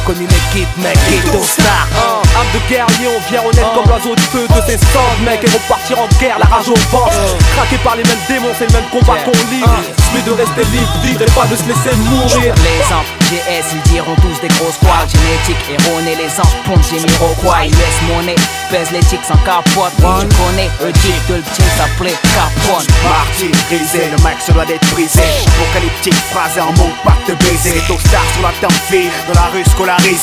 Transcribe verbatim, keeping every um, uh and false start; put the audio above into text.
connu l'équipe, mec, Ghetto Star. uh, Âme de guerrier, on vient honnête uh. comme l'oiseau de feu de ses cendres, mec. Et repartir en guerre, la rage au ventre. uh. Craqué par les mêmes démons, c'est le même combat yeah. qu'on livre. uh. Celui de rester libre, vivre et pas de se laisser mourir. Les enfants, G S, ils diront tous des grosses croix. Génétique erronée, les anges pompent, j'ai mis au quoi. U S monnaie, pèse l'éthique sans capote. Tu connais, le type de le team s'appelait Capone. Martyrisé, le mec se doit d'être brisé. Apocalyptique, phrasé en manque pas de te baiser. Ghetto Star sur la tempête, dans la rue scolarisée.